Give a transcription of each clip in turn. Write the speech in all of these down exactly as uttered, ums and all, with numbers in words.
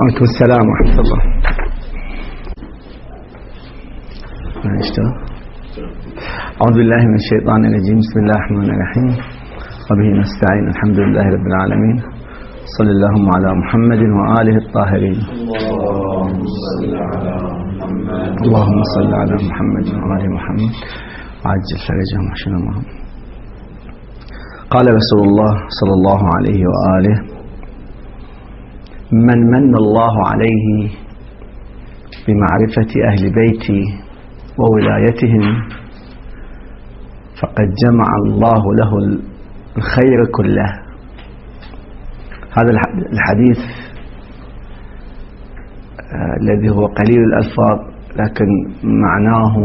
وعليكم السلام ورحمة الله. أعوذ بالله من الشيطان الرجيم. بسم الله الرحمن الرحيم. وبه نستعين. الحمد لله رب العالمين. صلى اللهم على محمد وآله الطاهرين. اللهم صل على محمد وآل محمد وعجل فرجهم وحشرهم. قال رسول الله صلى الله عليه وآله: من من الله عليه بمعرفة أهل بيتي وولايتهم فقد جمع الله له الخير كله. هذا الحديث الذي هو قليل الألفاظ لكن معناه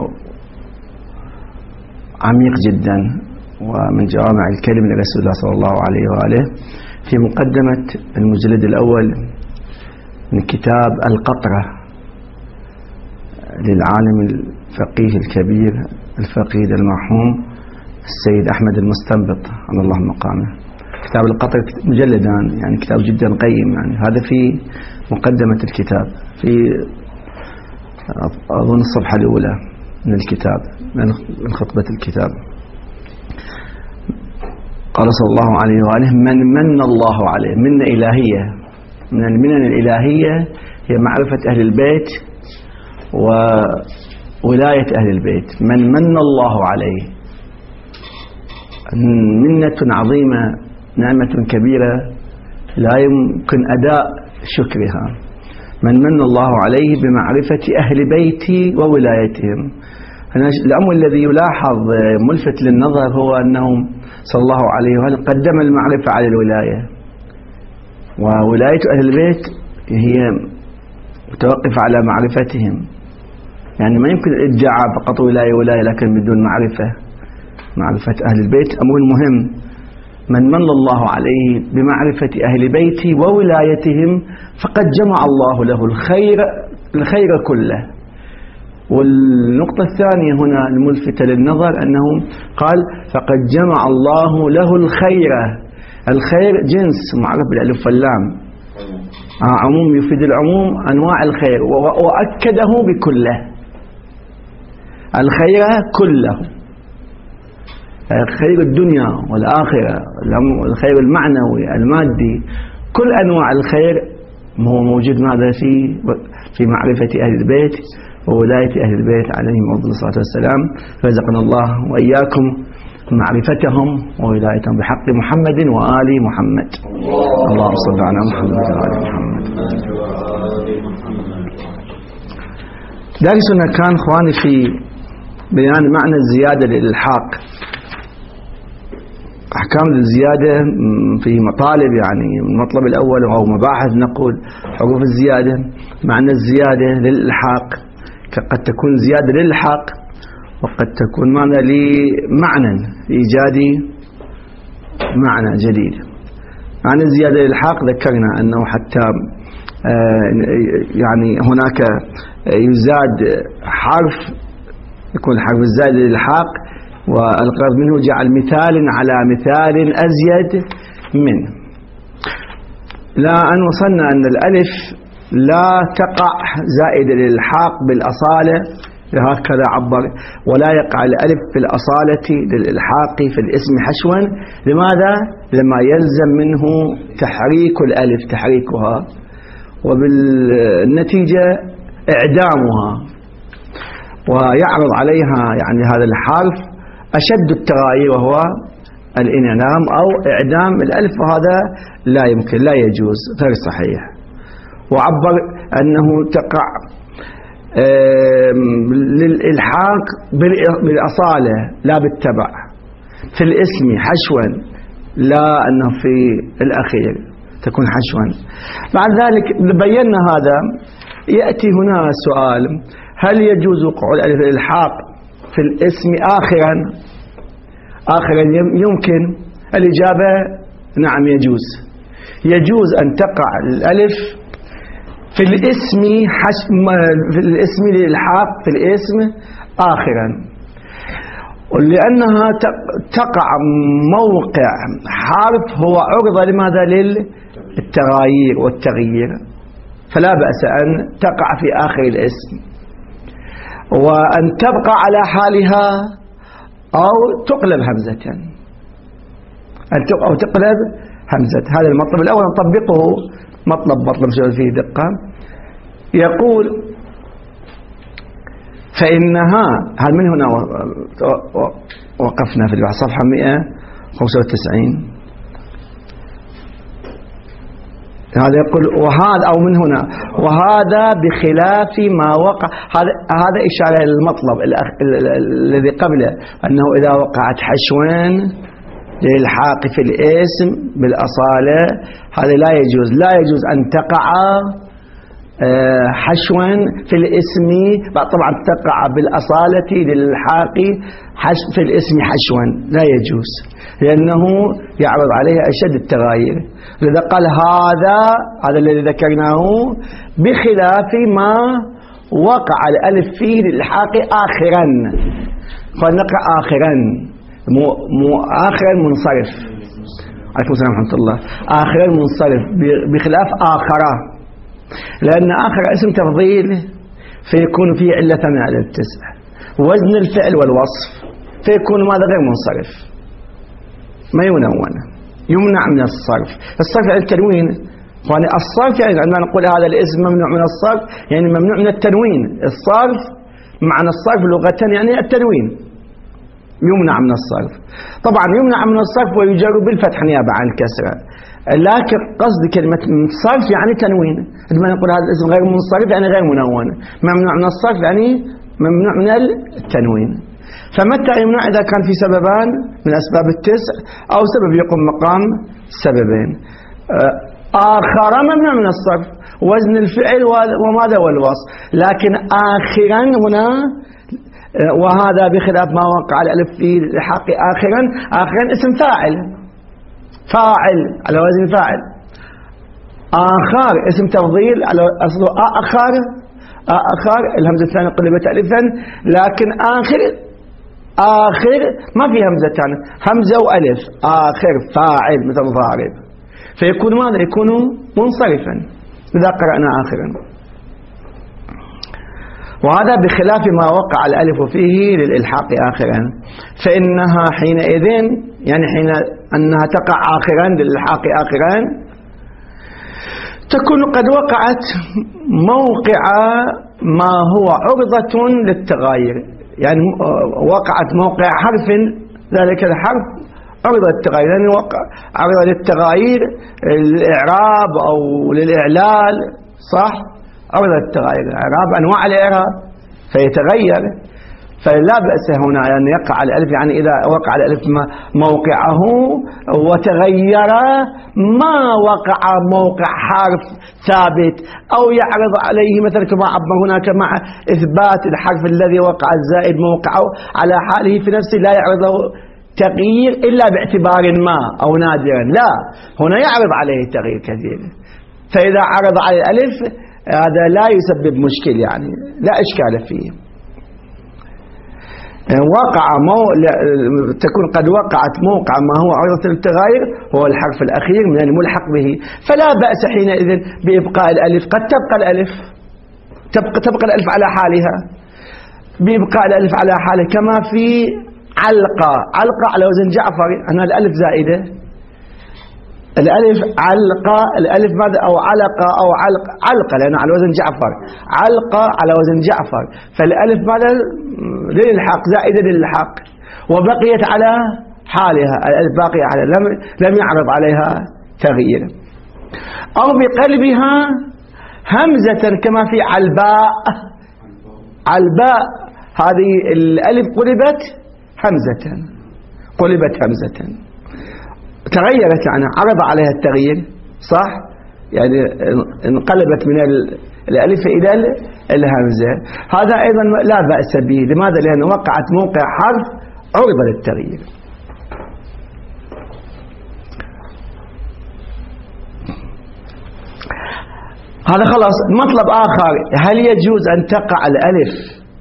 عميق جدا، ومن جوامع الكلم لرسول الله صلى الله عليه وآله في مقدمة المجلد الأول من كتاب القطرة للعالم الفقيه الكبير الفقيه المرحوم السيد أحمد المستنبط على الله مقامه. كتاب القطرة مجلدان، يعني كتاب جدا قيم. يعني هذا في مقدمة الكتاب، في أظن الصفحة الأولى من الكتاب، من خطبة الكتاب. قال صلى الله عليه وآله: من من الله عليه. منة إلهية، من المنن الإلهية هي معرفة أهل البيت وولاية أهل البيت. من من الله عليه، منة عظيمة، نعمة كبيرة لا يمكن أداء شكرها. من من الله عليه بمعرفة أهل بيتي وولايتهم. الأمر الذي يلاحظ ملفت للنظر هو أنهم صلى الله عليه وآله قدم المعرفة على الولاية، وولاية أهل البيت هي متوقفة على معرفتهم. يعني ما يمكن الادعاء فقط ولاية ولاية لكن بدون معرفة. معرفة أهل البيت أمر مهم. من من الله عليه بمعرفة أهل بيتي وولايتهم فقد جمع الله له الخير الخير كله. والنقطة الثانية هنا الملفتة للنظر أنه قال فقد جمع الله له الخير. الخير جنس معرف بالألف واللام، عموم يفيد العموم، أنواع الخير، وأكده بكله. الخير كله، خير الدنيا والآخرة، الخير المعنوي المادي، كل أنواع الخير هو موجود ماذا في في معرفة أهل البيت وولاية أهل البيت عليهم الصلاة والسلام. رزقنا الله وإياكم معرفتهم وولايتهم بحق محمد وآل محمد. اللهم صل على محمد وآل محمد. درسنا كان اخواني في بيان معنى الزيادة للإلحاق. أحكام الزيادة في مطالب، يعني المطلب الأول أو مباحث نقول حروف الزيادة، معنى الزيادة للإلحاق. قد تكون زيادة للإلحاق وقد تكون معنى لمعنى إيجاد معنى جديد. معنى الزيادة للإلحاق ذكرنا أنه حتى يعني هناك يزاد حرف، يكون الحرف الزائد للإلحاق، والغرض منه جعل مثال على مثال أزيد منه. لا أن وصلنا أن الألف لا تقع زائدة للإلحاق بالأصالة، هكذا عبر، ولا يقع الألف في الأصالة للإلحاق في الاسم حشوا. لماذا؟ لما يلزم منه تحريك الألف، تحريكها، وبالنتيجة إعدامها، ويعرض عليها يعني هذا الحرف أشد التغاير وهو الانعدام أو إعدام الألف، وهذا لا يمكن، لا يجوز، غير صحيح. وعبر أنه تقع للإلحاق بالأصالة لا بالتبع، في الاسم حشوا، لا أنه في الأخير تكون حشوا. بعد ذلك بينا هذا. يأتي هنا سؤال: هل يجوز وقوع الألف الإلحاق في الاسم آخرا؟ آخرا يمكن. الإجابة نعم يجوز. يجوز أن تقع الألف في الاسم حش... في الاسم للإلحاق في الاسم آخرا، لأنها تقع موقع حرف هو عرضة لماذا؟ للتغاير والتغيير. فلا بأس أن تقع في آخر الاسم، وأن تبقى على حالها أو تقلب همزة، أو تقلب همزة. هذا المطلب الأول نطبقه مطلب مطلب شوية فيه دقة. يقول فإنها، هل من هنا وقفنا في البحث صفحة مئة وخمسة وتسعين. هذا يقول وهذا أو من هنا وهذا بخلاف ما وقع. هذا هذا إشارة للمطلب الذي قبله، أنه إذا وقعت حشوان للحاق في الاسم بالأصالة هذا لا يجوز، لا يجوز أن تقع حشوا في الاسم، طبعا تقع بالأصالة للحاق في الاسم حشوا لا يجوز، لأنه يعرض عليه أشد التغاير. لذا قال هذا هذا الذي ذكرناه بخلاف ما وقع الألف فيه للحاق آخرا، فنقرأ آخرا مو, مو آخرا منصرف. عليكم السلام ورحمة الله. آخرا منصرف بخلاف آخرة، لأن آخر اسم تفضيل فيكون فيه علة من علة التسع، وزن الفعل والوصف، فيكون ماذا غير منصرف، ما ينون، يمنع من الصرف. الصرف يعني التنوين، يعني الصرف يعني عندما نقول هذا الاسم ممنوع من الصرف يعني ممنوع من التنوين. الصرف معنى الصرف لغة يعني التنوين، يمنع من الصرف. طبعا يمنع من الصرف ويجر بالفتح نيابة عن الكسرة، لكن قصد كلمة صرف يعني تنوين. عندما نقول هذا الاسم غير منصرف يعني غير منون، ممنوع من الصرف يعني ممنوع من التنوين. فمتى يمنع؟ إذا كان في سببان من أسباب التسع أو سبب يقوم مقام سببين. آخر ممنوع من الصرف، وزن الفعل وماذا والوصف، لكن آخرا هنا وهذا بخلاف ما وقع الألف في الحق آخرا. آخرا اسم فاعل، فاعل على وزن فاعل. آخر اسم تفضيل على أصله آخر، آخر الهمزة الثانية قلبت ألفا، لكن آخر آخر ما في همزة ثانية، همزة وألف. آخر فاعل مثل ضارب، فيكون ماذا؟ يكون منصرفا إذا قرأنا آخرا. وهذا بخلاف ما وقع الألف فيه للإلحاق آخرا، فإنها حينئذ يعني حين أنها تقع آخرا للإلحاق آخرا تكون قد وقعت موقع ما هو عرضة للتغاير، يعني وقعت موقع حرف، ذلك الحرف عرضة للتغاير، يعني وقع عرضة للتغاير الإعراب أو للإعلال، صح؟ عرضة للتغاير الإعراب أنواع الإعراب فيتغير، فلا بأس هنا أن يعني يقع الألف، يعني إذا وقع الألف موقعه وتغير ما وقع موقع حرف ثابت أو يعرض عليه مثلا كما عبر هناك مع إثبات الحرف الذي وقع الزائد موقعه على حاله في نفسه لا يعرض له تغيير إلا باعتبار ما أو نادرا، لا هنا يعرض عليه تغيير كثير. فإذا عرض على الألف هذا لا يسبب مشكل، يعني لا إشكال فيه. وقع مو... تكون قد وقعت موقع ما هو عرضة للتغاير هو الحرف الأخير من الملحق به، فلا بأس حينئذ بإبقاء الألف. قد تبقى الألف تبقى, تبقى الألف على حالها، بإبقاء الألف على حالها، كما في علقة. علقة على وزن جعفر، أنا الألف زائدة، الألف علقة، الألف ماذا؟ أو علقة أو علق علقة لأنه على وزن جعفر، علقة على وزن جعفر، فالألف ماذا؟ للحق، زائدة للحق، وبقيت على حالها، الألف باقية على لم لم يعرض عليها تغيير. أو بقلبها همزة كما في علباء. علباء هذه الألف قلبت همزة، قلبت همزة تغيرت، يعني عرض عليها التغيير، صح؟ يعني انقلبت من الألف إلى الهمزة. هذا أيضا لا بأس به. لماذا؟ لأنه وقعت موقع حرف عرض للتغيير. هذا خلاص. مطلب آخر، هل يجوز أن تقع الألف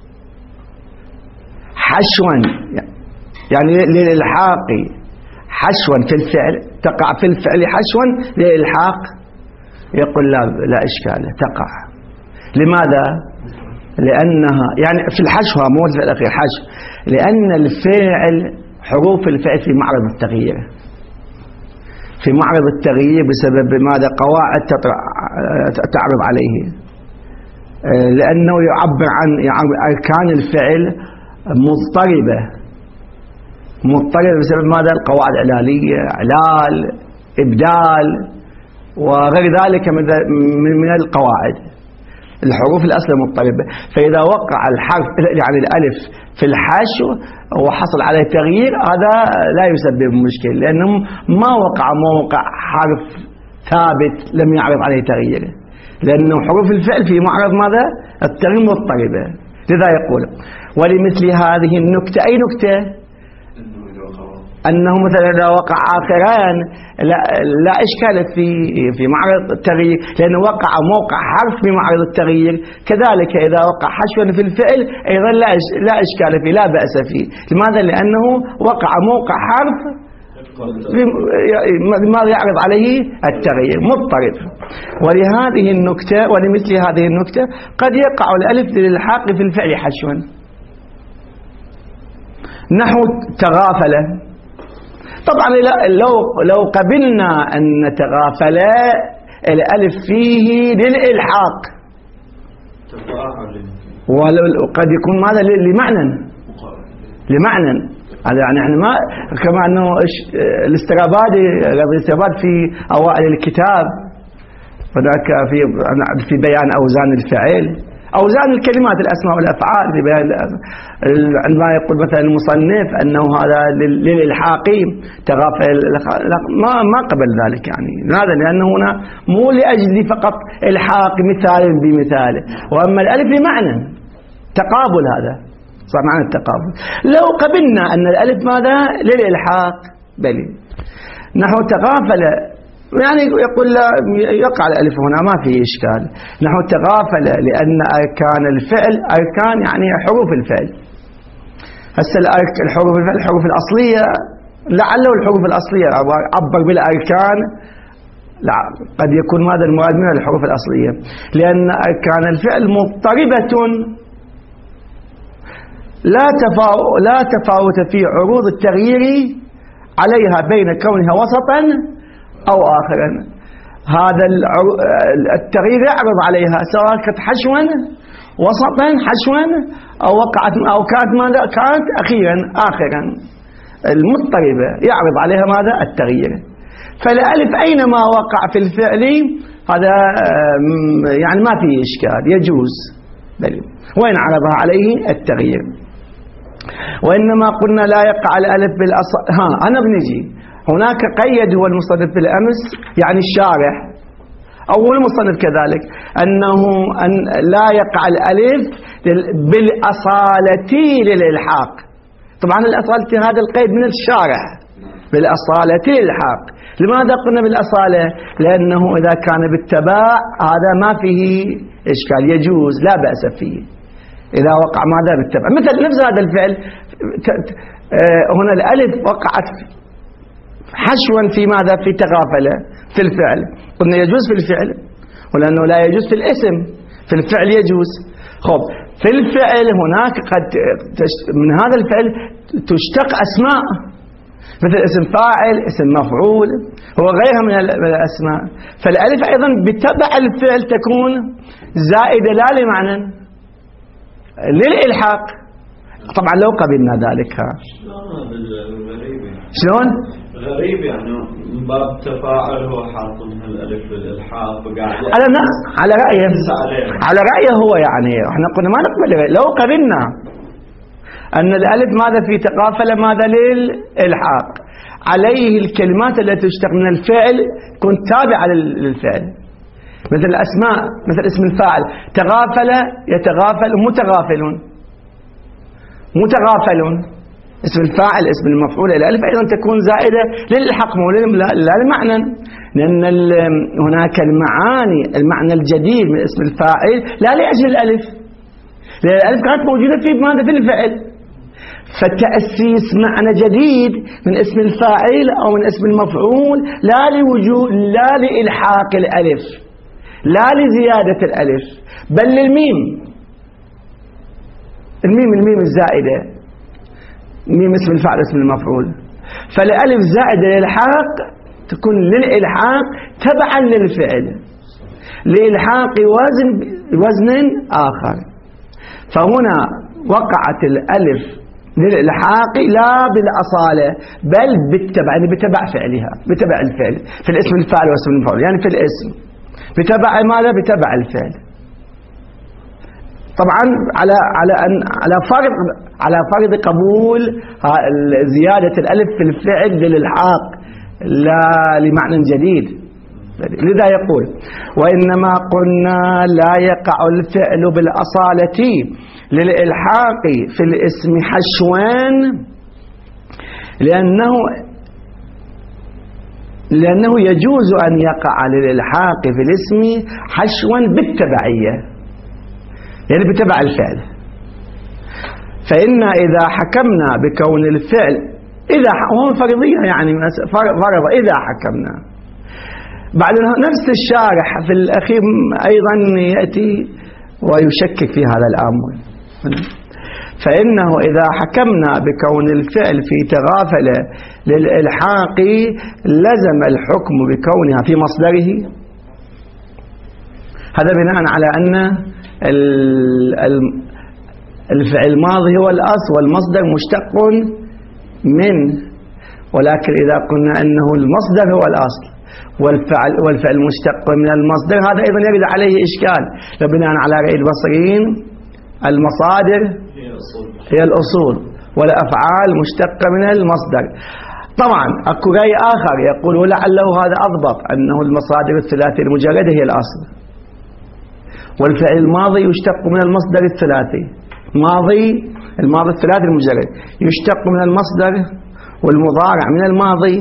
حشوا، يعني للإلحاق حشوا في الفعل، تقع في الفعل حشوا للإلحاق؟ يقول لا لا إشكال تقع. لماذا؟ لأنها يعني في الحشو مو في الأخير حشو، لأن الفعل حروف الفعل في معرض التغيير، في معرض التغيير بسبب ماذا؟ قواعد تعرض عليه، لأنه يعبر عن أركان الفعل مضطربة مضطربة بسبب ماذا؟ القواعد العلالية، علال، إبدال وغير ذلك من القواعد. الحروف الأصل مضطربة، فإذا وقع الحرف يعني الألف في الحشو وحصل عليه تغيير هذا لا يسبب مشكلة، لأنه ما وقع موقع حرف ثابت لم يعرض عليه تغيير، لأنه حروف الفعل في معرض ماذا؟ التغيير مضطربة. لذا يقول ولمثل هذه النكتة. أي نكتة؟ أنه مثلا إذا وقع آخران لا, لا إشكال في في معرض التغيير، لأنه وقع موقع حرف في معرض التغيير. كذلك إذا وقع حشو في الفعل أيضا لا لا إشكال فيه، لا بأس فيه. لماذا؟ لأنه وقع موقع حرف ماذا يعرض عليه التغيير مضطرب. ولهذه النكتة ولمثل هذه النكتة قد يقع الألف للإلحاق في الفعل حشوا، نحو تغافل. طبعا لو لو قبلنا أن تغافل الألف فيه للإلحاق وقد يكون ماذا لمعنى لمعنى هذا يعني ما كما أنه الاسترابادي الاسترابادي في أوائل الكتاب هناك في في بيان أوزان الفعل، أوزان الكلمات الأسماء والأفعال في بيان عندما يقول مثلا المصنف أنه هذا للإلحاق تغافل ما ما قبل ذلك يعني. لماذا؟ لأنه هنا مو لأجل فقط إلحاق مثال بمثال، وأما الألف لمعنى تقابل، هذا صار معنى التقابل. لو قبلنا أن الألف ماذا؟ للإلحاق بلي نحو تغافل يعني يقول لا يقع الألف هنا ما في إشكال. نحو تغافل لأن أركان الفعل أركان يعني حروف الفعل. هسه الحروف الفعل الحروف الأصلية لعله الحروف الأصلية عبر بالأركان، لا قد يكون ماذا المراد منها الحروف الأصلية، لأن أركان الفعل مضطربة لا تفاوت لا تفاوت في عروض التغيير عليها بين كونها وسطا أو آخرا. هذا التغيير يعرض عليها سواء كانت حشوا وسطا حشوا أو وقعت أو كانت ماذا؟ كانت أخيرا آخرا المضطربة يعرض عليها ماذا؟ التغيير. فالألف أينما وقع في الفعل هذا يعني ما فيه إشكال يجوز، بل وين عرضها عليه التغيير. وإنما قلنا لا يقع الألف بالأصل. ها أنا بنجي هناك قيد هو المصنف بالأمس يعني الشارح أو المصنف كذلك أنه أن لا يقع الألف بالأصالة للإلحاق. طبعا الأصالة هذا القيد من الشارح بالأصالة للإلحاق. لماذا قلنا بالأصالة؟ لأنه إذا كان بالتباع هذا ما فيه إشكال يجوز لا بأس فيه إذا وقع ماذا بالتبع. مثل نفس هذا الفعل هنا الألف وقعت حشوا في ماذا؟ في تغافل في الفعل، قلنا يجوز في الفعل، ولأنه لا يجوز في الاسم، في الفعل يجوز. خب في الفعل هناك قد من هذا الفعل تشتق أسماء مثل اسم فاعل، اسم مفعول وغيرها من الأسماء، فالألف أيضا بتبع الفعل تكون زائدة لا لمعنى للإلحاق. طبعا لو قبلنا ذلك ها شلون؟ غريب يعني من باب تفاعل هو حاط الألف بالإلحاق على على رأيه على رأيه هو يعني احنا قلنا ما نقبل. لو قبلنا أن الألف ماذا في تقافل ماذا للإلحاق عليه الكلمات التي تشتق من الفعل تكون تابعة للفعل، مثل الأسماء مثل اسم الفاعل تغافل يتغافل متغافل متغافل، اسم الفاعل اسم المفعول الألف أيضا تكون زائدة للحق لا لمعنى، لأن هناك المعاني المعنى الجديد من اسم الفاعل لا لأجل الألف، لأن الألف كانت موجودة في ماذا في الفعل، فتأسيس معنى جديد من اسم الفاعل أو من اسم المفعول لا لوجود لا لإلحاق الألف لا لزيادة الألف بل للميم. الميم الميم الزائدة، ميم اسم الفاعل اسم المفعول، فالألف زائدة للإلحاق تكون للإلحاق تبعا للفعل لإلحاق وزن وزن آخر. فهنا وقعت الألف للإلحاق لا بالأصالة بل بالتبع، يعني بتبع فعلها، بتبع الفعل في الاسم الفاعل واسم المفعول، يعني في الاسم بتبع ماذا؟ بتبع الفعل. طبعا على على أن على فرض على فرض قبول زيادة الألف في الفعل للإلحاق لا لمعنى جديد. لذا يقول وإنما قلنا لا يقع الفعل بالأصالة للإلحاق في الاسم حشوان لأنه لأنه يجوز أن يقع للإلحاق في الاسم حشوا بالتبعية، يعني بتبع الفعل. فإن إذا حكمنا بكون الفعل إذا هو فرضية، يعني فرض إذا حكمنا. بعد نفس الشارح في الأخير أيضا يأتي ويشكك في هذا الأمر. فإنه إذا حكمنا بكون الفعل في تغافل للإلحاق لزم الحكم بكونها في مصدره. هذا بناء على أن الفعل الماضي هو الأصل والمصدر مشتق منه، ولكن إذا قلنا أنه المصدر هو الأصل والفعل والفعل مشتق من المصدر هذا أيضا يرد عليه إشكال. بناء على رأي البصريين المصادر هي الأصول والأفعال مشتقة من المصدر. طبعا أكو رأي آخر يقول لعله هذا أضبط، أنه المصادر الثلاثي المجردة هي الأصل والفعل الماضي يشتق من المصدر الثلاثي. ماضي الماضي الثلاثي المجرد يشتق من المصدر والمضارع من الماضي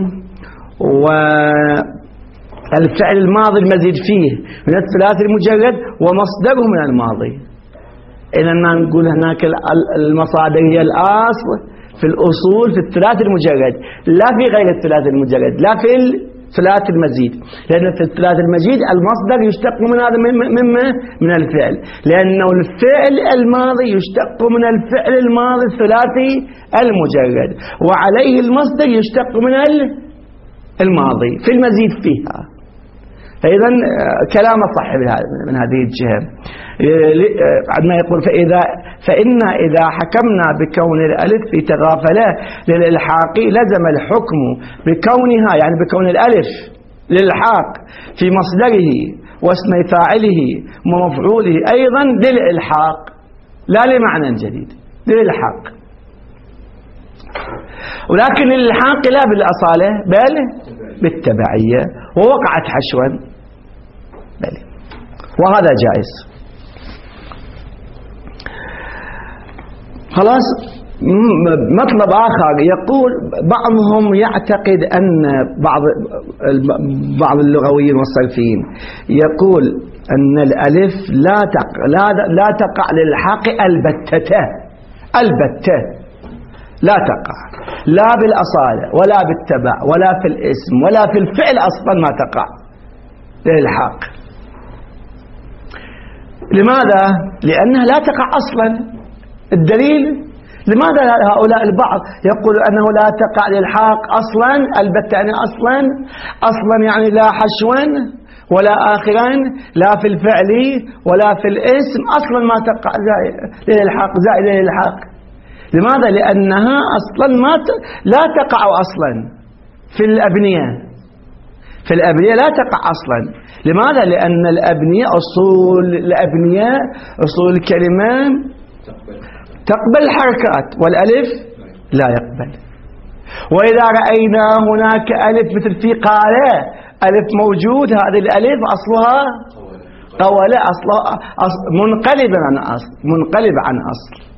والفعل الماضي المزيد فيه من الثلاثي المجرد ومصدره من الماضي. إذا نقول هناك المصادر هي الأصل في الأصول في الثلاثي المجرد لا في غير الثلاثي المجرد، لا في الثلاثي المزيد، لأن في الثلاثي المزيد المصدر يشتق من هذا مما من الفعل، لأنه الفعل الماضي يشتق من الفعل الماضي الثلاثي المجرد وعليه المصدر يشتق من الماضي في المزيد فيها. فإذا كلام صح من هذه الجهة. عندما يقول فإذا فإن إذا حكمنا بكون الألف في تغافله للإلحاق لزم الحكم بكونها، يعني بكون الألف للإلحاق في مصدره واسم فاعله ومفعوله أيضا للإلحاق لا لمعنى جديد، للإلحاق. ولكن الإلحاق لا بالأصالة بل بالتبعية ووقعت حشوا بل، وهذا جائز. خلاص. مطلب آخر يقول بعضهم يعتقد أن بعض بعض اللغويين والصرفيين يقول أن الألف لا تقع لا لا تقع للحاق البتة البتة لا تقع لا بالأصالة ولا بالتبع ولا في الاسم ولا في الفعل أصلا ما تقع للحاق. لماذا؟ لأنها لا تقع أصلا. الدليل لماذا هؤلاء البعض يقول أنه لا تقع للحاق أصلا البتة، يعني أصلا أصلا يعني لا حشوا ولا آخرا لا في الفعل ولا في الاسم أصلا ما تقع للحاق زائد للحاق. لماذا؟ لأنها أصلا ما ت... لا تقع أصلا في الأبنية في الأبنية لا تقع أصلا. لماذا؟ لأن الأبنية أصول الأبنية أصول الكلمة تقبل الحركات والألف لا يقبل. وإذا رأينا هناك ألف مثل في قالة ألف موجود، هذه الألف أصلها قولة أصلها أصل منقلب عن أصل منقلب عن أصل.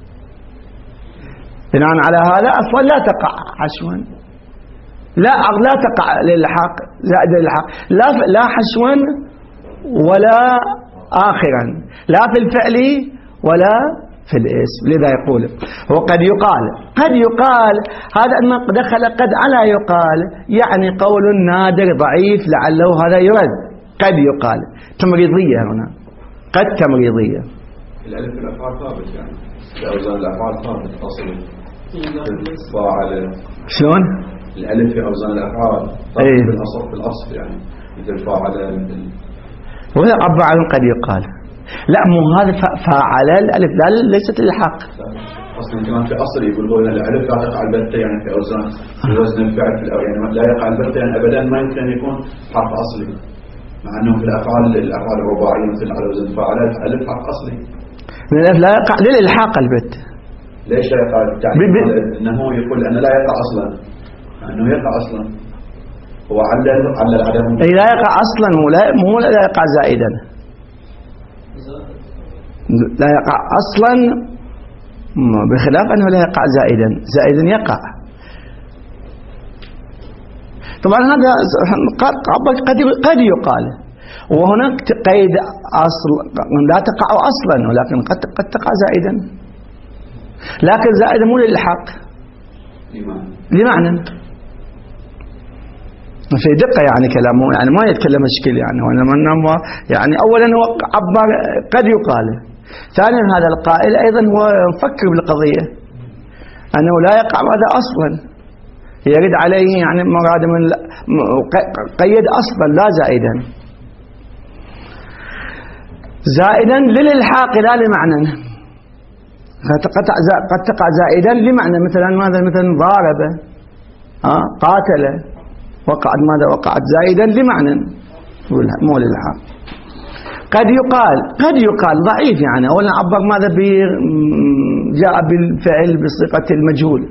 بناء على هذا أصلا لا تقع حشوا لا لا تقع للحاق زائد للحاق لا لا حشوا ولا آخرا لا في الفعل ولا في الاسم. لذا يقول وقد يقال قد يقال هذا أن دخل قد على يقال يعني قول نادر ضعيف لعله هذا يرد قد يقال تمريضية هنا، قد تمريضية. الألف في الأفعال ثابت يعني أوزان الأفعال ثابت أصلا فاعل. شلون؟ الألف في أوزان الأفعال ثابت ايه؟ في الأصل في الأصل يعني مثل فاعل مثل. وهذا عبر عن قد يقال. لا مو هذا فاعل الألف لا ليست الحق. أصلا كمان في أصل يقول هو الألف لا تقع البتة يعني في أوزان في وزن الفعل في الأول يعني لا يقع البتة يعني أبدا ما يمكن أن يكون حرف أصلي، مع أنه في الأفعال الأفعال الرباعية مثل على وزن فاعل الألف حرف أصلي. من الألف لا يقع للإلحاق البتة. ليش لا يقع؟ يعني أنه يقول أنه لا يقع أصلا، أنه يقع أصلا هو علل علل عدم. أي لا يقع أصلا مو لا مو لا يقع زائدا، لا يقع أصلا بخلاف أنه لا يقع زائدا. زائدا يقع. طبعا هذا قد قد يقال، وهناك قيد أصل لا تقع أصلا ولكن قد قد تقع زائدا، لكن زائدا مو للحق لمعنى في دقة يعني كلامه يعني ما يتكلم مشكل يعني وإنما يعني أولا هو عبر قد يقال. ثانيا هذا القائل أيضا هو مفكر بالقضية أنه لا يقع هذا أصلا، يرد عليه يعني مراد من قيد أصلا لا زائدا. زائدا للإلحاق لا لمعنى، قد تقع زائدا لمعنى مثلا ماذا مثلا ضارب ها قاتل وقعت ماذا وقعت زائدا لمعنى مو للحق. قد يقال قد يقال ضعيف يعني أولا عبر ماذا جاء بالفعل بصيغة المجهول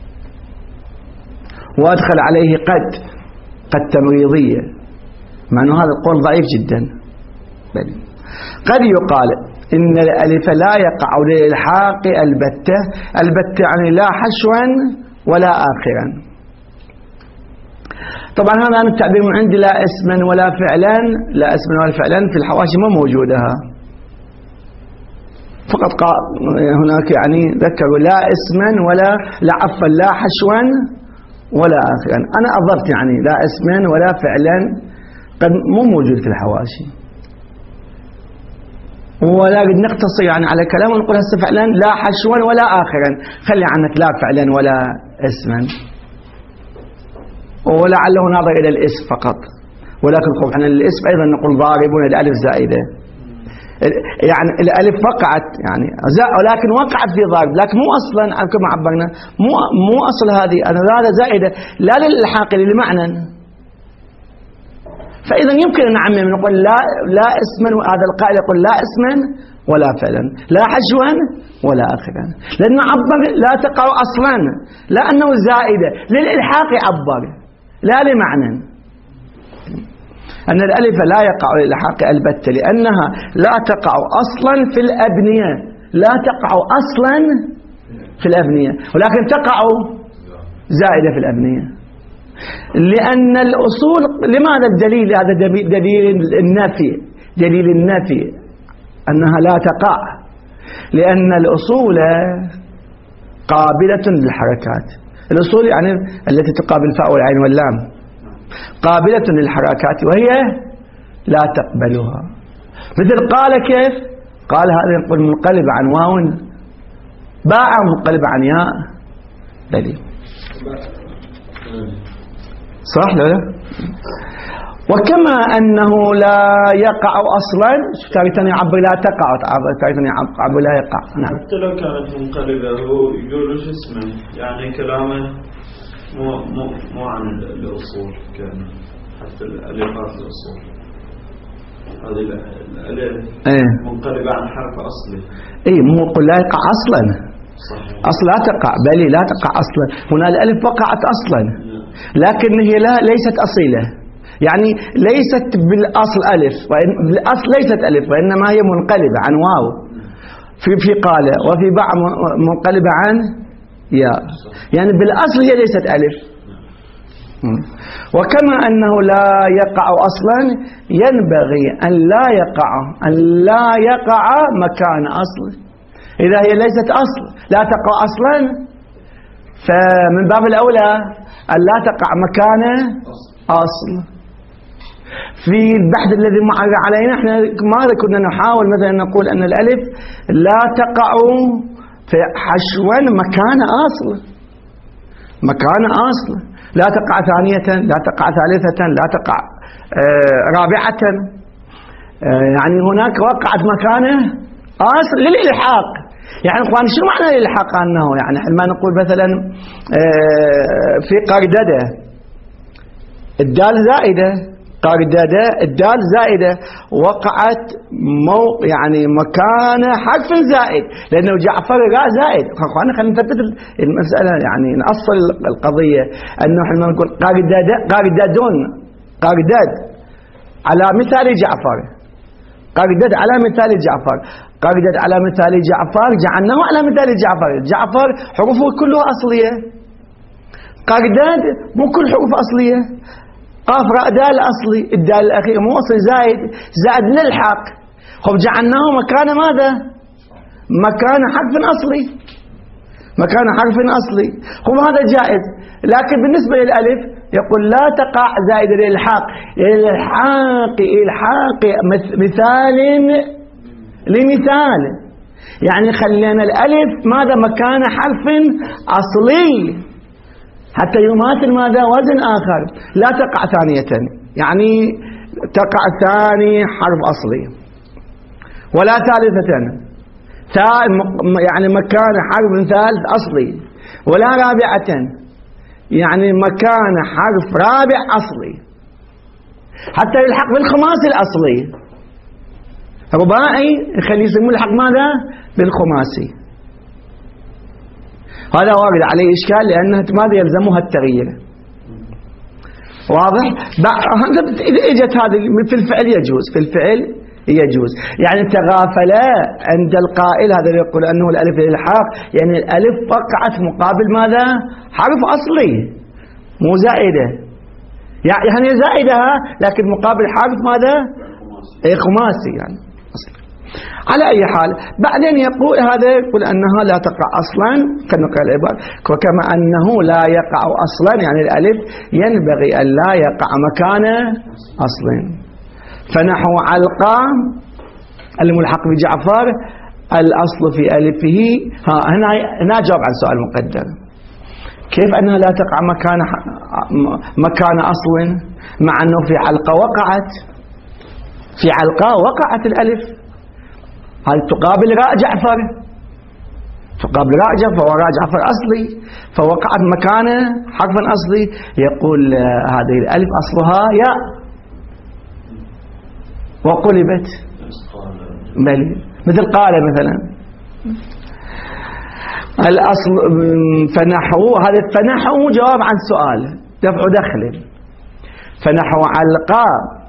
وأدخل عليه قد قد تمريضية، مع أنه هذا القول ضعيف جدا. بل قد يقال إن الألف لا يقع للإلحاق البتة. البتة يعني لا حشوا ولا آخرا. طبعا هذا أنا التعبير من عندي لا اسما ولا فعلا، لا اسما ولا فعلا في الحواشي ما موجودة، فقط هناك يعني ذكروا لا اسما ولا لا عفوا لا حشوا ولا آخرا. أنا أضفت يعني لا اسما ولا فعلا قد مو موجود في الحواشي، ولا قد نقتصر يعني على كلام ونقول هسه فعلا لا حشوا ولا آخرا، خلي عنك لا فعلا ولا اسما، ولعله ناظر إلى الاسم فقط. ولكن خوف عن الاسم أيضا نقول ضاربون الألف زائدة، يعني الألف وقعت يعني ولكن وقعت في ضارب، لكن مو أصلا كما عبرنا مو مو أصل هذه أنا هذا زائدة لا للإلحاق للمعنى. فإذا يمكن أن نعمم نقول لا لا اسما، هذا القائل يقول لا اسما ولا فعلا، لا حشوا ولا آخرا، لأنه عبر لا تقع أصلا لأنه زائدة للإلحاق عبر لا لمعنى. أن الألف لا يقع للإلحاق البتة لأنها لا تقع أصلا في الأبنية، لا تقع أصلا في الأبنية ولكن تقع زائدة في الأبنية. لأن الأصول لماذا الدليل هذا دليل النفي، دليل النفي أنها لا تقع، لأن الأصول قابلة للحركات. الأصول يعني التي تقابل الفاء والعين واللام قابلة للحركات وهي لا تقبلها. مثل قال كيف قال هذا يقول منقلب عن واو باع منقلب عن ياء دليل صح لا؟ وكما أنه لا يقع أصلا تارة يعبر لا تقع، تارة يعبر لا يقع. نعم. حتى لو كانت منقلبة هو يقول وش اسمه يعني كلامه مو مو مو عن الأصول، كان حتى الألفات الأصول هذه الألف ايه منقلبة عن حرف أصلي. اي مو يقول لا يقع أصلا صحيح. أصل لا تقع بل لا تقع أصلا. هنا الألف وقعت أصلا لكن هي لا ليست أصيلة، يعني ليست بالأصل ألف، وإن بالأصل ليست ألف وإنما هي منقلبة عن واو في في قال، وفي باع منقلبة عن ياء، يعني بالأصل هي ليست ألف. وكما أنه لا يقع أصلا ينبغي أن لا يقع أن لا يقع مكان أصل. إذا هي ليست أصل لا تقع أصلا فمن باب الأولى أن لا تقع مكان أصل. في البحث الذي مر علينا احنا ماذا كنا نحاول مثلا نقول أن الألف لا تقع في حشوا مكان أصل، مكان أصل، لا تقع ثانية، لا تقع ثالثة، لا تقع آه رابعة، آه يعني هناك وقعت مكانه أصل للإلحاق. يعني اخوان شو معنى الإلحاق؟ أنه يعني ما نقول مثلا آه في قرددة الدال زائدة، قرددة الدال زائدة، وقعت مو يعني مكان حرف زائد، لأنه جعفر راء زائد. اخوان خلينا نثبت المسألة، يعني نأصل القضية أنه احنا نقول قرددة قرددون قردد على مثال جعفر، قردد على مثال جعفر، قردد على مثال جعفر، جعلناه على مثال جعفر. جعفر حروفه كلها أصلية، قردد مو كل حروف أصلية، قاف راء دال أصلي، الدال الأخير مو أصلي زائد، زائد نلحق. خب جعلناه مكان ماذا؟ مكان حرف أصلي، مكان حرف أصلي. خب هذا جائز. لكن بالنسبة للألف يقول لا تقع زائد الإلحاق، الإلحاق إلحاق مثال لمثال، يعني خلينا الألف ماذا؟ مكان حرف أصلي حتى يماثل ماذا؟ وزن آخر. لا تقع ثانية، يعني تقع ثاني حرف أصلي، ولا ثالثة يعني مكان حرف ثالث أصلي، ولا رابعة يعني مكان حرف رابع أصلي، حتى يلحق بالخماسي الأصلي. رباعي يخلي يسموه الحق ماذا؟ بالخماسي. هذا وارد عليه إشكال لأنه ماذا يلزمها التغيير. واضح؟ إذا اجت هذه في الفعل يجوز، في الفعل يجوز. يعني تغافل عند القائل هذا يقول أنه الألف للإلحاق، يعني الألف وقعت مقابل ماذا؟ حرف أصلي مو زائدة، يعني زائدها لكن مقابل حرف ماذا؟ اي خماسي يعني أصلي. على أي حال بعدين يقول هذا يقول أنها لا تقع أصلا، كنقل العبارة وكما أنه لا يقع أصلا، يعني الألف ينبغي أن لا يقع مكانه أصلا. فنحو علقة الملحق بجعفر الأصل في ألفه. ها هنا هنا جاوب عن سؤال مقدر، كيف أنها لا تقع مكان مكان أصل مع أنه في علقة وقعت، في علقة وقعت الألف، هل تقابل راء جعفر، تقابل راء جعفر وراء جعفر أصلي، فوقعت مكانه حرف أصلي. يقول هذه الألف أصلها ياء وقلبت بل مثل قال مثلا الأصل. فنحو هذا فنحو جواب عن سؤال دفع دخل. فنحو علقاء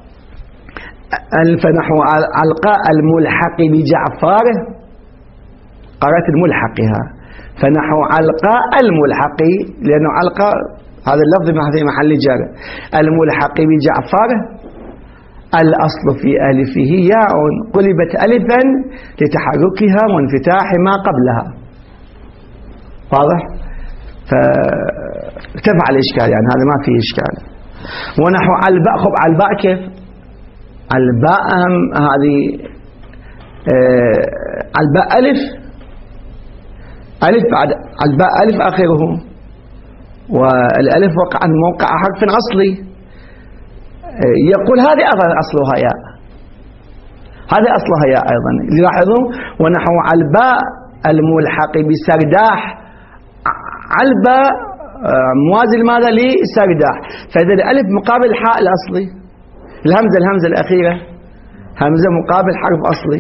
فنحو علقاء الملحق بجعفر، قرأت الملحقها، فنحو علقاء الملحق لأنه علقاء هذا اللفظ في محل جر، الملحق بجعفر الأصل في ألفه ياء قلبت ألفا لتحركها وانفتاح ما قبلها. واضح؟ فارتفع الإشكال، يعني هذا ما فيه إشكال. ونحو الباء، خب الباء كيف؟ الباء هذه آه الباء ألف ألف بعد الباء ألف آخره، والألف وقع موقع حرف أصلي. آه يقول هذه أيضا أصلها ياء، هذه أصلها ياء أيضا. لاحظوا ونحو الباء الملحق بسرداح، الباء آه موازي لماذا؟ لسرداح. فإذا الألف مقابل الحاء الأصلي، الهمزة الهمزة الأخيرة همزة مقابل حرف أصلي.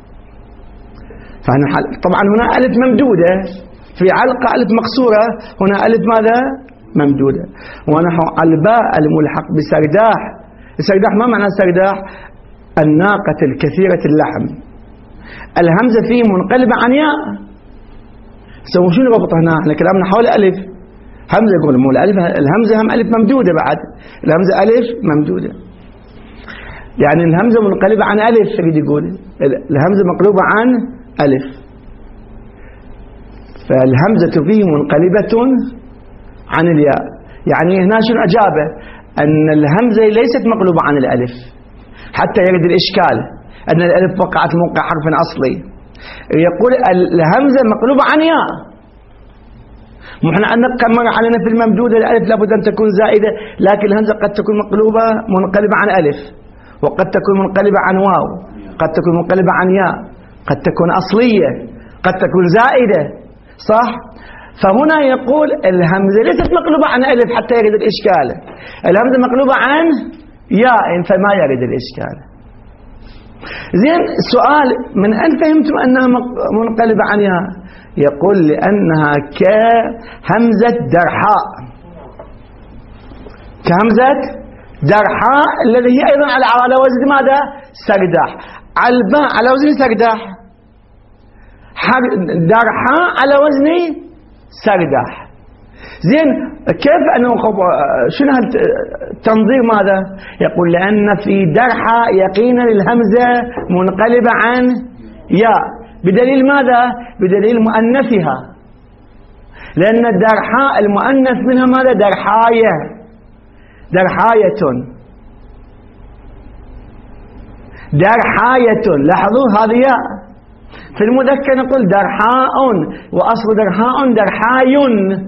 فهنا طبعا هنا ألف ممدودة، في علقة ألف مقصورة، هنا ألف ماذا؟ ممدودة. ونحو الباء الملحق بسرداح، السرداح ما معنى سرداح؟ الناقة الكثيرة اللحم، الهمزة فيه منقلبة عن ياء. سووا شنو ربط هنا؟ احنا كلامنا حول ألف همزة، يقول مو الألف الهمزة هم ألف ممدودة، بعد الهمزة ألف ممدودة، يعني الهمزة منقلبة عن ألف. يريد يقول الهمزة مقلوبة عن ألف، فالهمزة فيه منقلبة عن الياء. يعني هنا شنو أجابه؟ أن الهمزة ليست مقلوبة عن الألف حتى يرد الإشكال أن الألف وقعت موقع حرف أصلي. يقول الهمزة مقلوبة عن ياء. نحن مر علينا في الممدودة الألف لابد أن تكون زائدة، لكن الهمزة قد تكون مقلوبة منقلبة عن ألف، وقد تكون منقلبة عن واو، قد تكون منقلبة عن ياء، قد تكون أصلية، قد تكون زائدة، صح؟ فهنا يقول الهمزة ليست مقلوبة عن ألف حتى يرد الإشكال، الهمزة مقلوبة عن ياء فما يرد الإشكال. زين، سؤال: من أين فهمتم أنها منقلبة عن ياء؟ يقول لأنها كهمزة درحاء، كهمزة درحاء الذي هي أيضا على وزن ماذا؟ سرداح. علباء على وزن سرداح، درحاء على وزن سرداح. زين، كيف أنه شنو التنظير ماذا؟ يقول لأن في درحاء يقينا الهمزة منقلبة عن ياء، بدليل ماذا؟ بدليل مؤنثها، لأن الدرحاء المؤنث منها ماذا؟ درحاية، درحاية، درحاية. لاحظوا هذه ياء. في المذكر نقول درحاء، وأصل درحاء درحاي،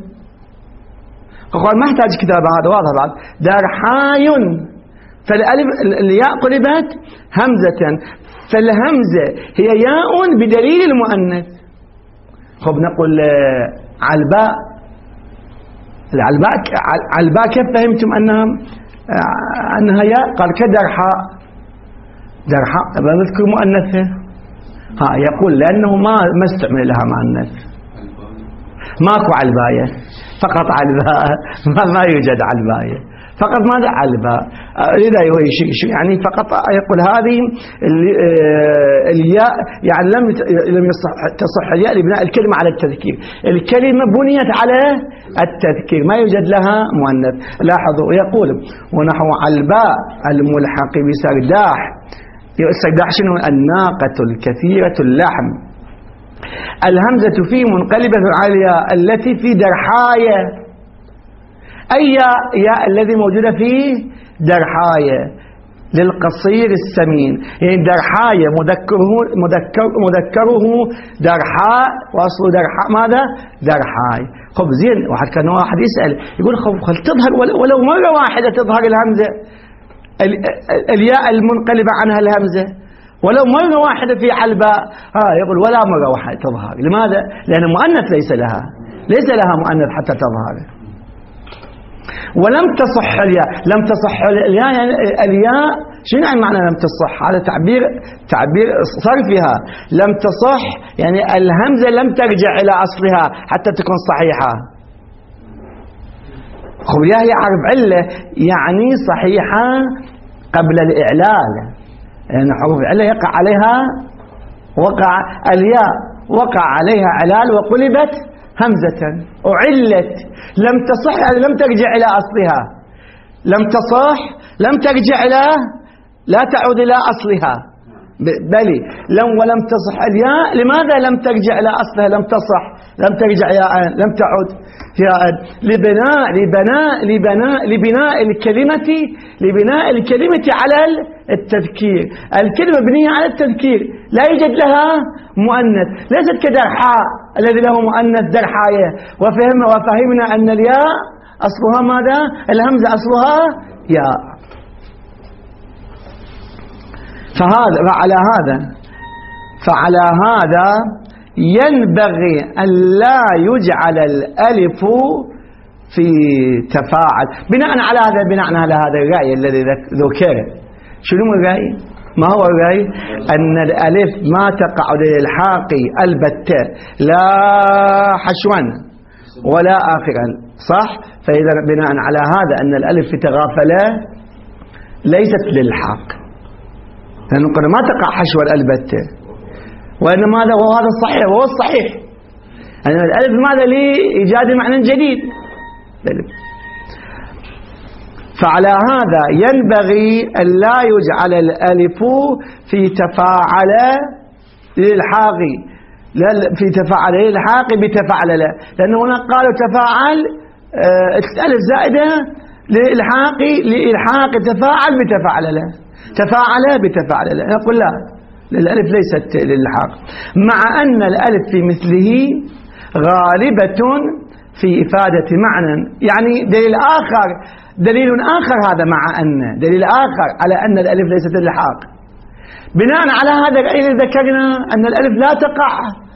ما يحتاج كتابة، هذا واضح بعد. درحاي، فالألف الياء قلبت همزة، فالهمزة هي ياء بدليل المؤنث. خب نقول علباء، العلباء علباء كيف فهمتم أنها أنها ياء؟ قال كدرحاء، درحاء بذكر مؤنثه. ها، يقول لأنه ما ما استعمل لها مؤنث، ماكو علباية، فقط علباء، ما, ما يوجد علباية، فقط ماذا؟ علباء. لذا يعني فقط يقول هذه الياء، يعني لم لم يصح تصح الياء لبناء الكلمة على التذكير، الكلمة بنيت على التذكير، ما يوجد لها مؤنث. لاحظوا، يقول ونحو علباء الملحق بسرداح. السرداح شنو؟ الناقة الكثيرة اللحم. الهمزة فيه منقلبة على التي في درحاية، أي ياء الذي موجودة فيه؟ درحاية، للقصير السمين. يعني درحاية مذكره مذكر مذكره درحاء، وأصل درحاء ماذا؟ درحاي. خب زين، واحد كان واحد يسأل يقول خب خل تظهر ولو مرة واحدة تظهر الهمزة، الياء المنقلبة عنها الهمزة، ولو مرة واحدة في علباء. ها، يقول ولا مرة واحدة تظهر. لماذا؟ لأن مؤنث ليس لها، ليس لها مؤنث حتى تظهر. ولم تصح الياء، لم تصح الياء، يعني الياء شنو يعني معنى لم تصح؟ هذا تعبير تعبير صرفها. لم تصح يعني الهمزة لم ترجع إلى أصلها حتى تكون صحيحة. خب الياء هي حرف علة، يعني صحيحة قبل الإعلال، يعني حروف العلة يقع عليها وقع الياء وقع عليها علال وقلبت همزة أعلت. لم تصح يعني لم ترجع إلى أصلها، لم تصح لم ترجع إلى لا تعود إلى أصلها، بل لم ولم تصح الياء. لماذا لم ترجع إلى أصلها؟ لم تصح، لم ترجع ياء، لم تعد ياء، لبناء لبناء لبناء لبناء الكلمة لبناء الكلمة على التذكير. الكلمة بنية على التذكير، لا يوجد لها مؤنث، ليست كدرحاء الذي له مؤنث درحاية. وفهم وفهمنا أن الياء أصلها ماذا؟ الهمزة أصلها ياء. فهذا فعلى هذا فعلى هذا ينبغي أن لا يجعل الألف في تفاعل. بناء على هذا بناء على هذا الرأي الذي ذكر، شنو الرأي؟ ما هو الرأي؟ أن الألف ما تقع للإلحاق البتة، لا حشوا ولا آخرا، صح؟ فإذا بناء على هذا أن الألف في تغافلة ليست للإلحاق، لأنه قلنا ما تقع حشوا البتة، وإنما هذا هو هذا الصحيح، وهو الصحيح أن يعني الألف ماذا لإيجاد معنى جديد. فعلى هذا ينبغي أن لا يجعل الألف في تفاعل للحاق، في تفاعل للحاق بتفاعل لا، لأنه هنا قالوا تفاعل الألف زائدة لإلحاق لإلحاق تفاعل بتفاعل له، تفاعل بتفاعل له. نقول لا، الألف ليست للإلحاق، مع أن الألف في مثله غالبة في إفادة معنى. يعني دليل آخر، دليل آخر هذا، مع أن دليل آخر على أن الألف ليست للإلحاق. بناء على هذا الرأي ذكرنا أن الألف لا تقع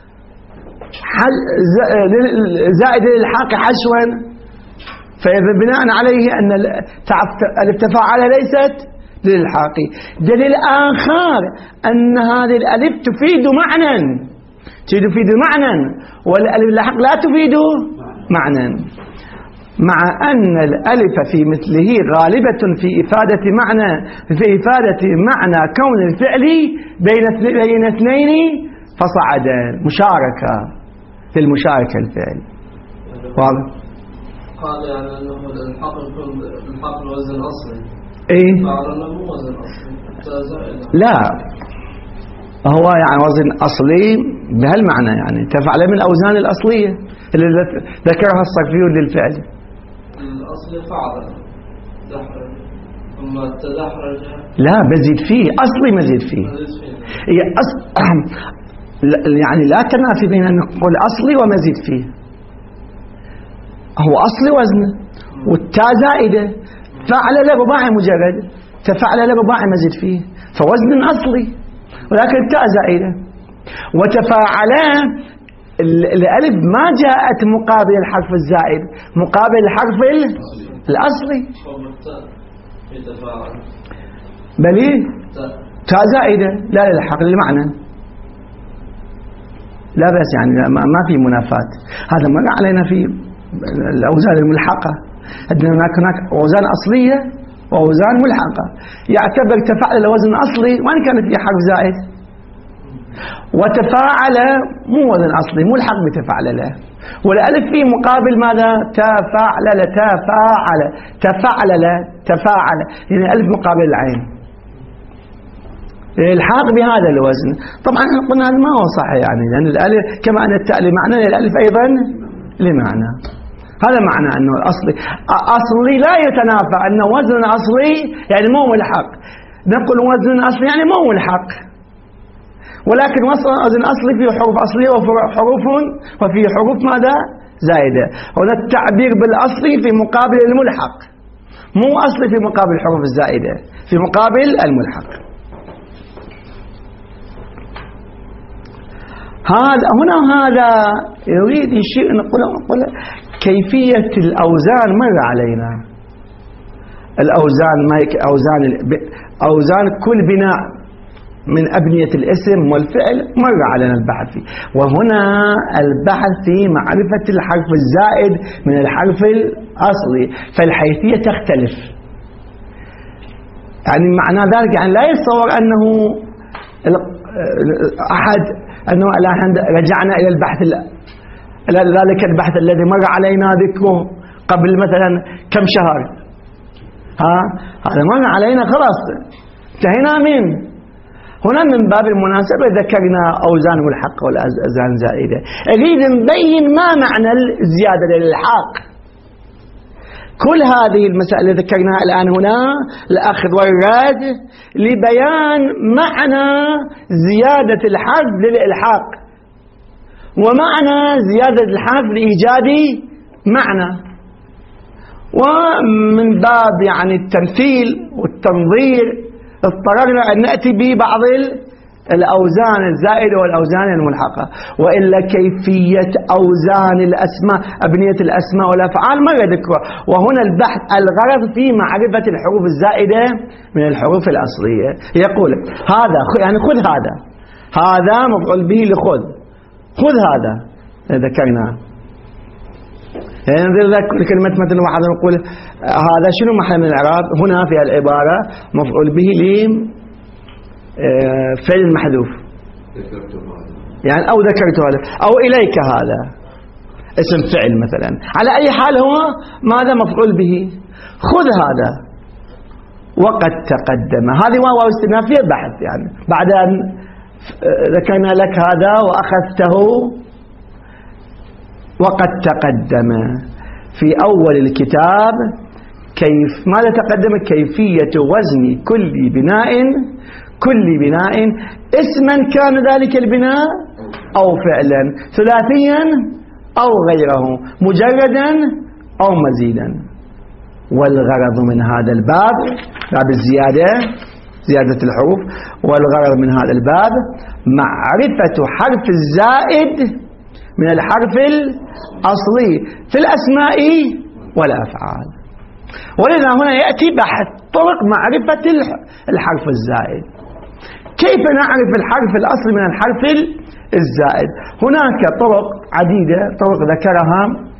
زائد الإلحاق حشوا، فإذا بناء عليه أن الألف تفاعل ليست للإلحاق. دليل آخر أن هذه الألف تفيد معنى، تفيد معنى، والألف اللاحق لا تفيد معنى، مع أن الألف في مثله غالبة في إفادة معنى، في إفادة معنى كون الفعل بين بين اثنين فصعدا، مشاركة في المشاركة الفعل. واضح؟ قال يعني أنه الحق يكون الحق الوزن الأصلي. إيه؟ قال أنه مو وزن أصلي. لا، هو يعني وزن أصلي بهالمعنى، يعني تفعل من الأوزان الأصلية اللي ذكرها الصرفيون للفعل. الأصلي فعل دحرج، أما التدحرج لا بزيد فيه، أصلي مزيد فيه. هي أص... يعني لا تنافي بين أن نقول أصلي ومزيد فيه. هو أصلي وزنه، والتاء زائدة، فعل له رباعي مجرد، تفعل له رباعي مزيد فيه، فوزن أصلي، ولكن التاء زائدة. وتفاعل الألف ما جاءت مقابل الحرف الزائد، مقابل الحرف الأصلي. بل تاء زائدة لا للحق للمعنى، لا بس يعني ما في منافاة. هذا مر علينا في الأوزان الملحقة، أن هناك هناك أوزان أصلية وأوزان ملحقة. يعتبر تفاعل الوزن أصلي وإن كان فيه حرف زائد، وتفاعل مو وزن أصلي ملحق بتفاعل له، والألف في مقابل ماذا؟ تفاعل تفاعل تفاعل تفاعل، يعني الألف مقابل العين، الحاق بهذا الوزن. طبعا قلنا هذا ما هو صحيح، يعني لأن الألف كما أن التاء لمعنى، الألف أيضا لمعنى. هذا معنى أنه الأصلي أصلي لا يتنافى، أنه وزن أصلي يعني مو ملحق. نقول وزن أصلي يعني مو ملحق، ولكن وزن أصلي فيه حروف أصلية وحروف وفيه حروف ماذا؟ زائدة. هنا التعبير بالأصلي في مقابل الملحق، مو أصلي في مقابل الحروف الزائدة، في مقابل الملحق. هذا هنا هذا يريد شيء نقول نقول كيفية الأوزان مر علينا. الأوزان ما أوزان أوزان كل بناء من أبنية الاسم والفعل مر علينا البحث فيه، وهنا البحث في معرفة الحرف الزائد من الحرف الأصلي، فالحيثية تختلف. يعني معنى ذلك يعني لا يتصور أنه أحد أنه الآن رجعنا إلى البحث ذلك البحث الذي مر علينا ذكره قبل مثلا كم شهر، ها هذا مر علينا خلاص انتهينا منه. هنا من باب المناسبة ذكرنا أوزان ملحقة والأوزان زائدة. أريد نبين ما معنى الزيادة للإلحاق. كل هذه المسائل اللي ذكرناها الآن هنا الأخذ والرد لبيان معنى زيادة الحرف للإلحاق، ومعنى زيادة الحرف لإيجاد معنى. ومن باب يعني التمثيل والتنظير اضطررنا أن نأتي ببعض الأوزان الزائدة والأوزان الملحقة، وإلا كيفية أوزان الأسماء أبنية الأسماء والأفعال ما ذكرها. وهنا البحث الغرض في معرفة الحروف الزائدة من الحروف الأصلية. يقول هذا يعني خذ هذا، هذا مفعول به لخذ، خذ هذا ذكرناه. يعني نذكر كلمة مثلا واحد نقول هذا شنو محل من الإعراب؟ هنا في العبارة مفعول به ل فعل محذوف، يعني أو ذكرت هذا أو إليك هذا اسم فعل مثلا. على أي حال هو ماذا مفعول به؟ خذ هذا وقد تقدم. هذه واو استئنافية بحث، يعني بعد أن ذكرنا لك هذا وأخذته وقد تقدم في أول الكتاب كيف ماذا تقدم؟ كيفية وزن كل بناء كل بناء اسما كان ذلك البناء أو فعلا، ثلاثيا أو غيره، مجردا أو مزيدا. والغرض من هذا الباب، باب الزيادة، زيادة الحروف، والغرض من هذا الباب معرفة حرف الزائد من الحرف الأصلي في الأسماء والأفعال. ولذا هنا يأتي بحث طرق معرفة الحرف الزائد. كيف نعرف الحرف الأصلي من الحرف الزائد؟ هناك طرق عديدة، طرق ذكرها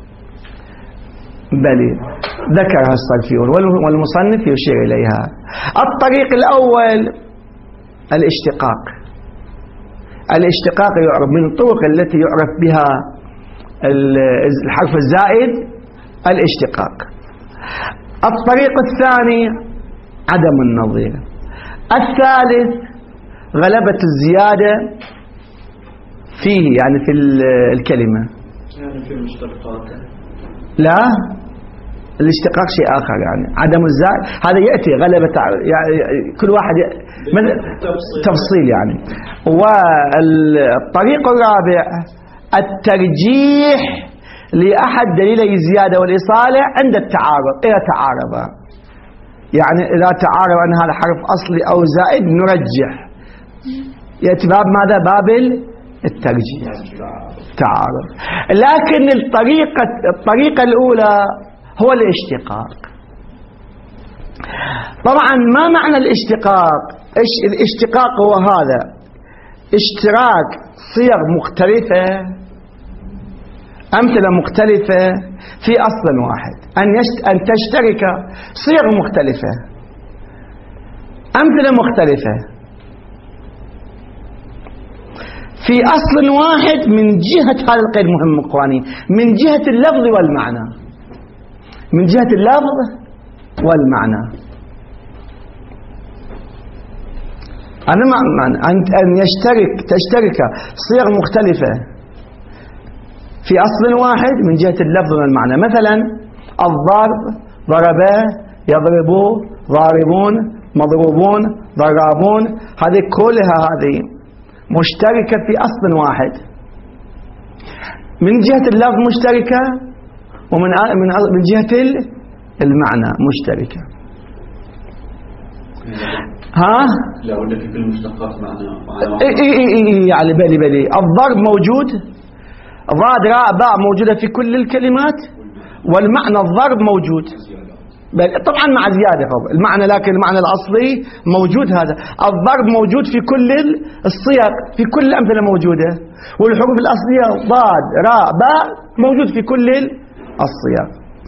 بل ذكرها الصرفيون والمصنف يشير إليها. الطريق الأول الاشتقاق. الاشتقاق يعرف من الطرق التي يعرف بها الحرف الزائد الاشتقاق. الطريق الثاني عدم النظير. الثالث غلبة الزيادة فيه، يعني في الكلمة، يعني في المشتقات. لا، الاشتقاق شيء آخر، يعني عدم الزائد هذا يأتي غلبة، يعني كل واحد من تفصيل يعني. والطريق الرابع الترجيح لأحد دليلي الزيادة والإصالة عند التعارض، إذا تعارض، يعني إذا تعارض أن هذا حرف أصلي أو زائد نرجح. يأتي باب ماذا؟ باب الترجيح، تعارض. لكن الطريقة الطريقة الأولى هو الاشتقاق. طبعا ما معنى الاشتقاق؟ الاشتقاق هو هذا: اشتراك صيغ مختلفة، أمثلة مختلفة في أصل واحد، أن أن تشترك صيغ مختلفة، أمثلة مختلفة في أصل واحد من جهة، هذا القيد مهم إخواني، من جهة اللفظ والمعنى، من جهة اللفظ والمعنى. أنا معنى أن يشترك تشترك صيغ مختلفة في أصل واحد من جهة اللفظ والمعنى. مثلا الضرب، ضربا، يضربوا، ضاربون، مضروبون، ضرابون، هذه كلها هذه مشتركة في أصل واحد، من جهة اللفظ مشتركة، ومن من جهة المعنى مشتركة. ها؟ لا ولا في كل المشتقات معنى معنى اي اي اي يعني بلي بلي الضرب موجود، ضاد راء باء موجودة في كل الكلمات، والمعنى الضرب موجود طبعا مع زيادة المعنى، لكن المعنى الأصلي موجود. هذا الضرب موجود في كل الصيغ، في كل الأمثلة موجودة، والحروف الأصلية ضاد راء باء موجود في كل الصيغ.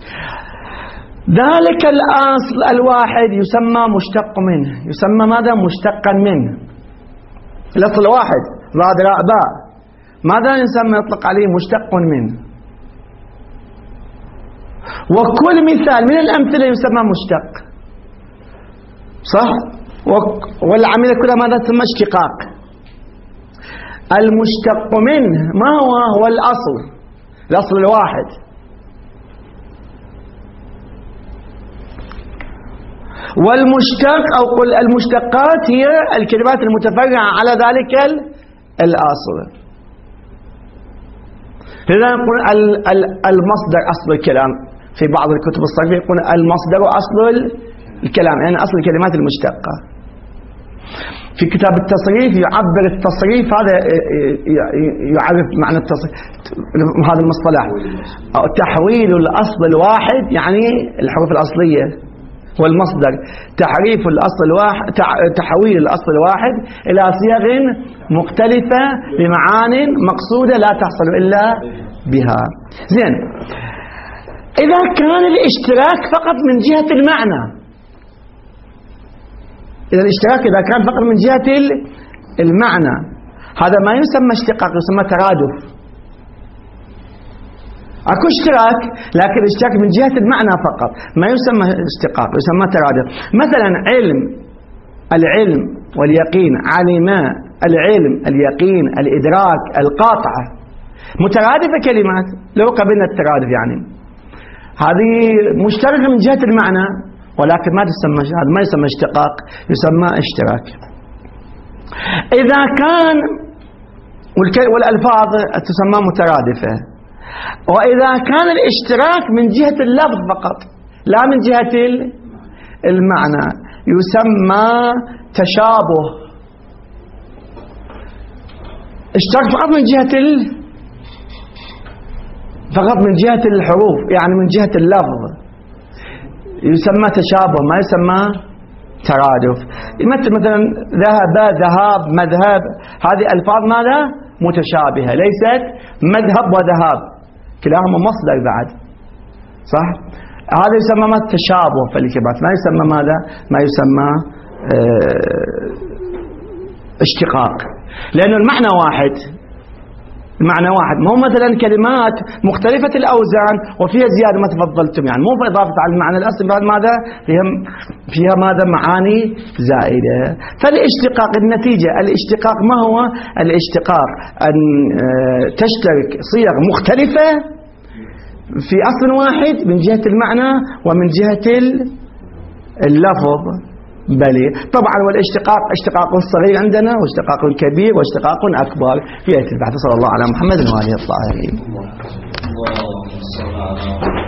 ذلك الأصل الواحد يسمى مشتق منه، يسمى ماذا؟ مشتقا منه. الأصل الواحد ضاد راء باء، ماذا يسمى؟ يطلق عليه مشتق منه. وكل مثال من الأمثلة يسمى مشتق، صح؟ والعملية كلها ماذا تسمى؟ اشتقاق. المشتق منه ما هو؟ هو الأصل، الأصل الواحد. والمشتق أو قل المشتقات هي الكلمات المتفرعة على ذلك الأصل. لذا نقول المصدر أصل الكلام، في بعض الكتب الصرفية يقول المصدر أصل الكلام، يعني أصل الكلمات المشتقة. في كتاب التصريف يعبر التصريف، هذا يعرف معنى التصريف، هذا المصطلح تحويل الأصل الواحد، يعني الحروف الأصلية والمصدر، تحريف الأصل الواحد، تحويل الأصل الواحد إلى صيغ مختلفة بمعان مقصودة لا تحصل إلا بها. زين، إذا كان الاشتراك فقط من جهة المعنى، إذا الاشتراك إذا كان فقط من جهة المعنى، هذا ما يسمى اشتقاق، يسمى ترادف. اكو اشتراك لكن اشتراك من جهة المعنى فقط، ما يسمى اشتقاق، يسمى ترادف. مثلا علم، العلم واليقين، علم، العلم، اليقين، الإدراك، القاطعة، مترادفة كلمات لو قبلنا الترادف. يعني هذه مشتركة من جهة المعنى، ولكن ما تسمى، هذا ما يسمى اشتقاق، يسمى اشتراك. إذا كان والألفاظ تسمى مترادفة، وإذا كان الاشتراك من جهة اللفظ فقط لا من جهة المعنى يسمى تشابه. اشتراك فقط من جهة ال... فقط من جهة الحروف، يعني من جهة اللفظ يسمى تشابه، ما يسمى ترادف. مثل مثلا ذهب، ذهاب، مذهب، هذه ألفاظ ماذا؟ متشابهة، ليست مذهب وذهاب، كلاهما مصدر بعد، صح؟ هذا يسمى ما تشابه في الكلمات، ما يسمى ماذا؟ ما يسمى اه اشتقاق، لأنه المعنى واحد، المعنى واحد. مو مثلا كلمات مختلفة الأوزان وفيها زيادة ما تفضلتم، يعني مو إضافة على المعنى الأصلي، بعد ماذا فيها فيها ماذا؟ معاني زائدة. فالاشتقاق النتيجة، الاشتقاق ما هو؟ الاشتقاق أن تشترك صيغ مختلفة في أصل واحد من جهة المعنى ومن جهة اللفظ. بلي طبعا، والاشتقاق اشتقاق صغير عندنا واشتقاق كبير واشتقاق أكبر في آية البحث. صلى الله على محمد وآله الطاهرين.